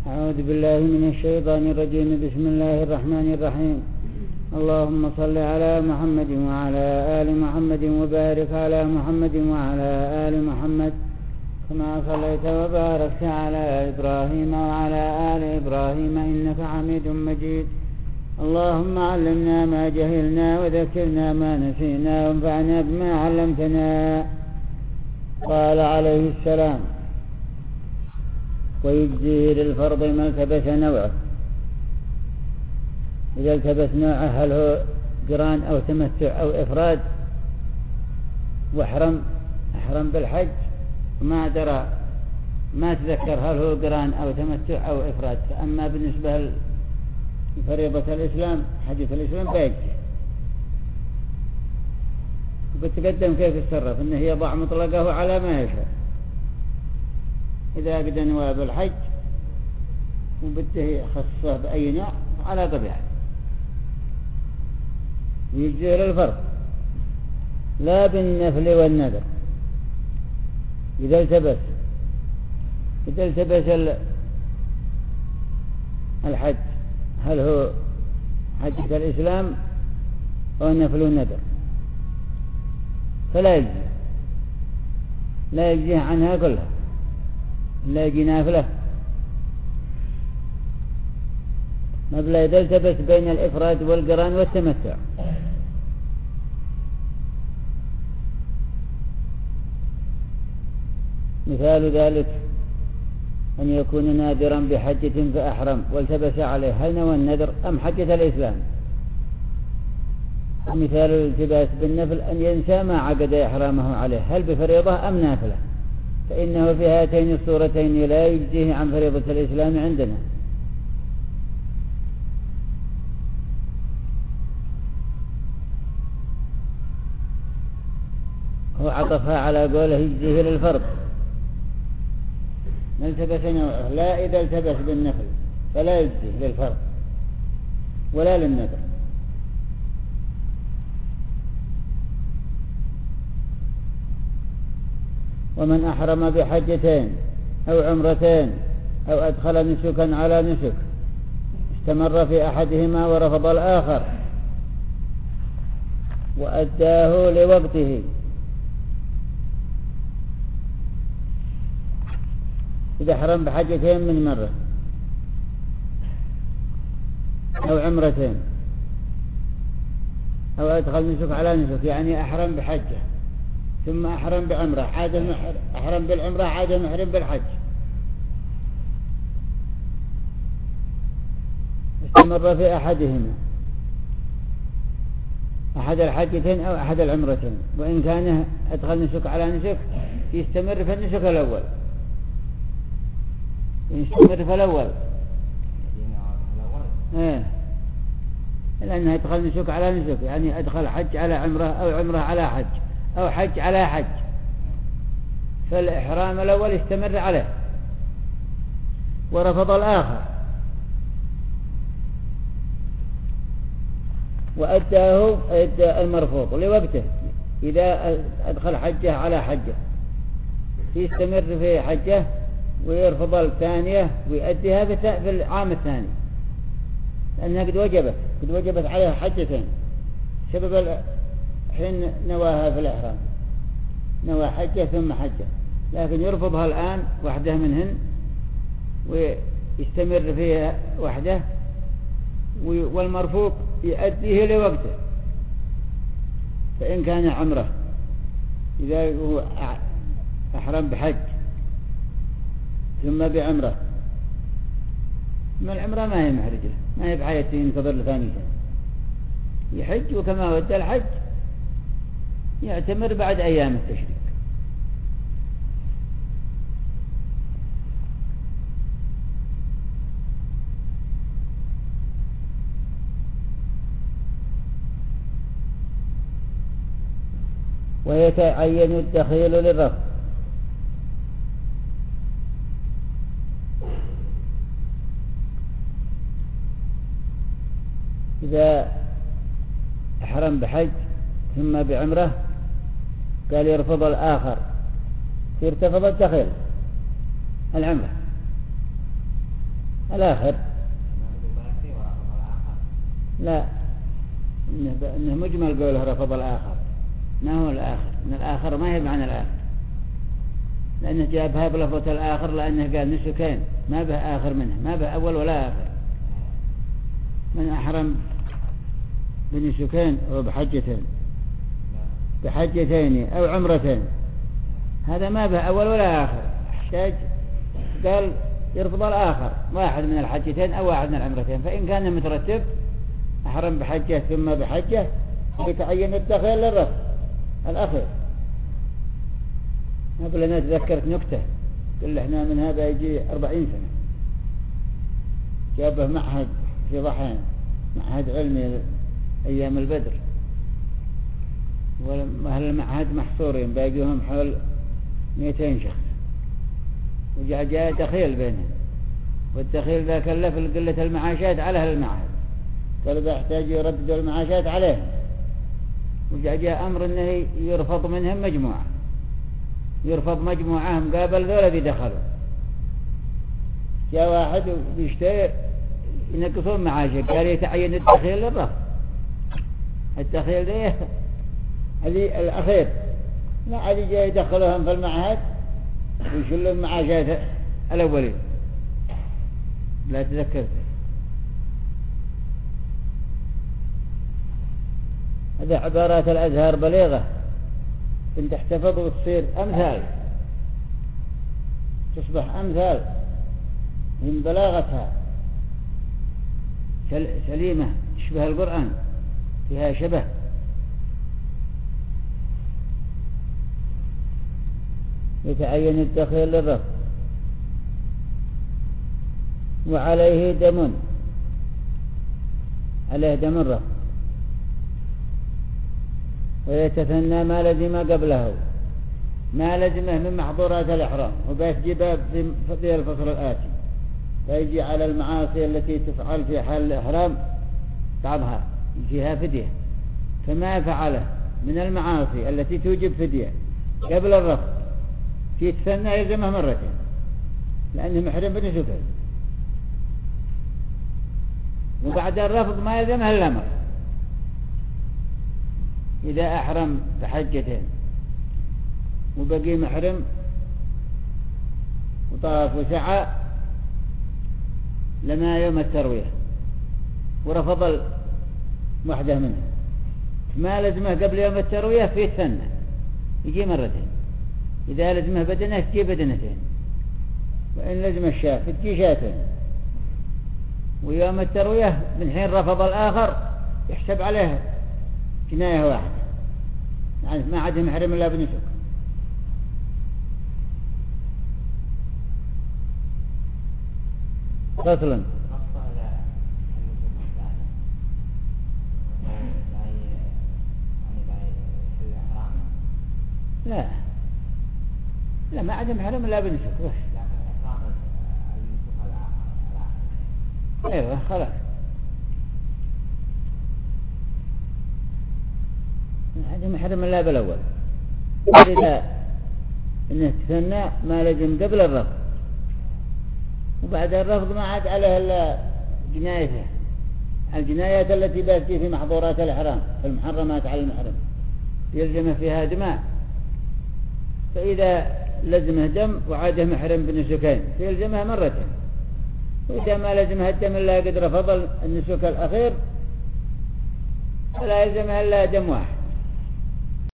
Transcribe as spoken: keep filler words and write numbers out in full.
أعوذ بالله من الشيطان الرجيم. بسم الله الرحمن الرحيم. اللهم صل على محمد وعلى آل محمد وبارك على محمد وعلى آل محمد كما صليت وباركت على إبراهيم وعلى آل إبراهيم إنك حميد مجيد. اللهم علمنا ما جهلنا وذكرنا ما نسينا وانفعنا بما علمتنا. قال عليه السلام: ويجزي للفرض ما التبس نوعه. إذا التبس نوعه هل هو قران أو تمتع أو إفراد، واحرم أحرم بالحج ما درى ما تذكر هل هو قران أو تمتع أو إفراد. فأما بالنسبة لفريضة الإسلام حجة الإسلام بيجزي. وبتقدم كيف يتصرف، إنه يضع مطلقه على ما يشاء. إذا قد نوى بالحج وبده يخصصه بأي نوع على طبيعته يجزي للفرض لا بالنفل والنذر. إذا التبس إذا التبس الحج هل هو حجة الإسلام أو نفل والنذر فلا يجزي، لا يجزيه عنها كلها، لا يجي نافلة. مبلغ إذا التبس بين الإفراد والقران والتمتع. مثال ذلك أن يكون نادرا بحجة فأحرم والتبس عليه، هل نوى النذر أم حجة الإسلام؟ مثال الالتباس بالنفل أن ينسى ما عقد إحرامه عليه، هل بفريضة أم نافلة؟ فإنه في هاتين الصورتين لا يجزيه عن فريضة الإسلام عندنا. هو عطفها على قوله يجزيه للفرض نلتبس نوعه، لا إذا التبس بالنفل فلا يجزيه للفرض ولا للنذر. ومن أحرم بحجتين أو عمرتين أو أدخل نسكا على نسك استمر في أحدهما ورفض الآخر وأداه لوقته، إذا أحرم بحجتين من مرة أو عمرتين أو أدخل نسك على نسك، يعني أحرم بحجة ثم أحرم بعمرة، عاد أحرم بالعمرة عاد محرم بالحج، استمر في أحدهما أحد الحجتين أو أحد العمرتين، وإن كان أدخل نسك على نسك يستمر في النسك الأول، يستمر في الأول إيه، لأنه يدخل نسك على نسك، يعني أدخل حج على عمرة أو عمرة على حج أو حج على حج، فالإحرام الأول يستمر عليه ورفض الآخر وأداه المرفوض لوقته. إذا أدخل حجه على حجه يستمر في حجه ويرفض الثانية ويؤديها في العام الثاني، لأنها قد وجبت قد وجبت عليها حجتين سبب حين نواها في الإحرام، نوى حجة ثم حجة، لكن يرفضها الآن واحدة منهن ويستمر فيها واحدة، والمرفوض يؤديه لوقته. فإن كان عمره إذا هو أحرم بحج ثم بعمره، ما العمرة ما هي محرجة، ما هي بحياته ينتظر لثاني سنة، يحج وكما ودى الحج يعتمر بعد أيام التشريق. ويتعين التخيل للرفض. إذا أحرم بحج ثم بعمره قال يرفض الآخر يرتفض التخيل العمرة، الآخر لا، إنه, إنه مجمل قوله رفض الآخر، ما هو الآخر، إن الآخر ما هي معنى الآخر، لأنه جابها بلفظة الآخر لأنه قال نسكين ما به آخر منه، ما به أول ولا آخر. من أحرم بنسكين أو بحجتين بحجتين أو عمرتين هذا ما به أول ولا آخر، احتاج قال يرفض الآخر واحد من الحجتين أو واحد من العمرتين. فإن كان مترتب أحرم بحجة ثم بحجة يتعين الدخل للرفض الأخير. قبل أنا تذكرت نكتة، قل احنا من هذا يجي أربعين سنة جابه معهد في ضحين، معهد علمي أيام البدر، وأهل المعهد محصورين باقيهم حول مئتين شخص، وجاء جاء دخيل بينهم، والدخيل ذا كلف قلة المعاشات على أهل المعهد، قال إذا احتاجوا يرددوا المعاشات عليهم، وجاء جاء أمر أنه يرفض منهم مجموعة، يرفض مجموعة مقابل ذولا بيدخلوا. جاء واحد بيشتري ينقصون معاشه، قال يتعين الدخيل للرفض، الدخيل ده هذه الأخير، لا عادي جاء يدخلوهم في المعهد ويشلون معاشات الأولين. لا تذكرت هذا عبارات الأزهار بليغة، انت تحتفظ وتصير أمثال، تصبح أمثال من بلاغتها سليمة تشبه القرآن، فيها شبه. يتعين الدخيل للرفض وعليه دم، عليه دم الرفض، ويتثنى ما لزم قبله، ما لزمه من محظورات الإحرام، وبيتجيبه في الفصل الآتي، فيجي على المعاصي التي تفعل في حال الإحرام بعضها يجيها فدية، فما فعله من المعاصي التي توجب فدية قبل الرفض يتثنى يلزمه مرتين لأنه محرم بنسكين، وبعد الرفض ما يلزمه إلا مرة إذا أحرم بحجتين وبقي محرم وطاف وسعى لما يوم التروية ورفض واحدة منها، ما لزمه قبل يوم التروية في السنة يجي مرتين، إذا لزمه بدنه تجي بدنتين، وإن لزم الشاة تجي شاتين. ويوم التروية من حين رفض الآخر يحسب عليه جناية واحدة، يعني ما عاد محرم إلا بنسك. فصلا لا لا ما عاد محرم إلا بنسك بس. ايوه خلاص هذا محرم الله بالاول، اذا انه تثنى ما لزم قبل الرفض، وبعد الرفض ما عاد عليه الا جنايته، الجنايات التي باتي في محظورات الاحرام في المحرمات على المحرم يلزمه فيها دماء، فاذا لزمه دم وعاده محرم بنسكين فيلزمه مرتين، وإذا ما لزمها الدم إلا قد رفض النسك الأخير فلا يلزمها إلا دم واحد.